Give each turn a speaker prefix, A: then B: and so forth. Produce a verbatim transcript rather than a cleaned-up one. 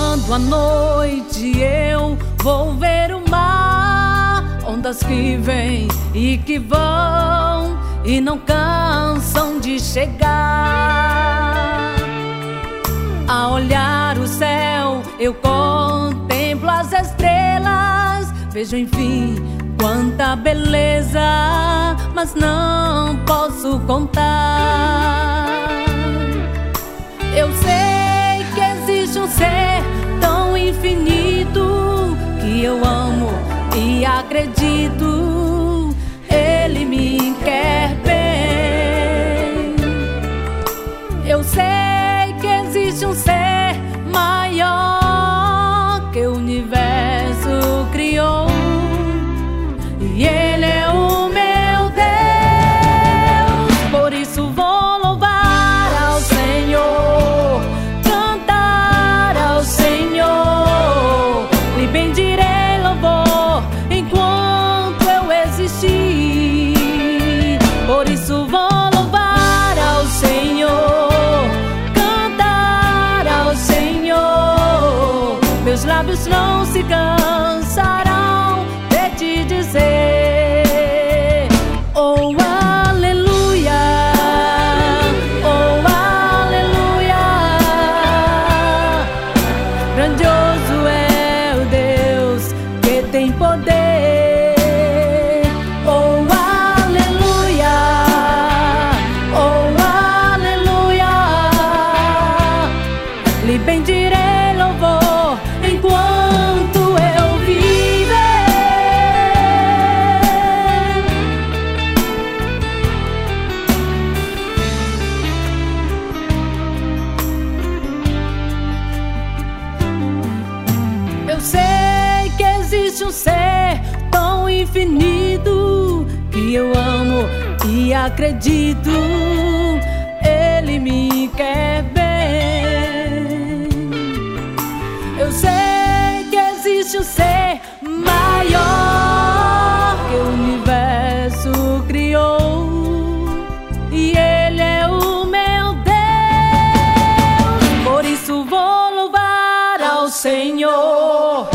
A: Quando à noite eu vou ver o mar, ondas que vêm e que vão e não cansam de chegar. A olhar o céu eu contemplo as estrelas, vejo enfim quanta beleza, mas não posso contar. Eu sei que existe um ser tão infinito que eu amo e acredito, ele me quer bem. Eu sei que existe um ser maior que o universo criou, e ele é o meu Deus. Por isso vou louvar ao Senhor, cantar ao Senhor, lhe bendirei louvor enquanto eu existir. Por isso vou louvar ao Senhor, cantar ao Senhor, meus lábios não se cansarão de te dizer: oh aleluia, oh aleluia. Grandioso é o Deus que tem poder. Oh aleluia, oh aleluia. Lhe bendirei louvor enquanto eu viver. Eu sei que existe um ser tão infinito que eu amo e acredito, ele me quer bem. Eu sei que existe um ser maior que o universo criou, e ele é o meu Deus. Por isso vou louvar ao Senhor,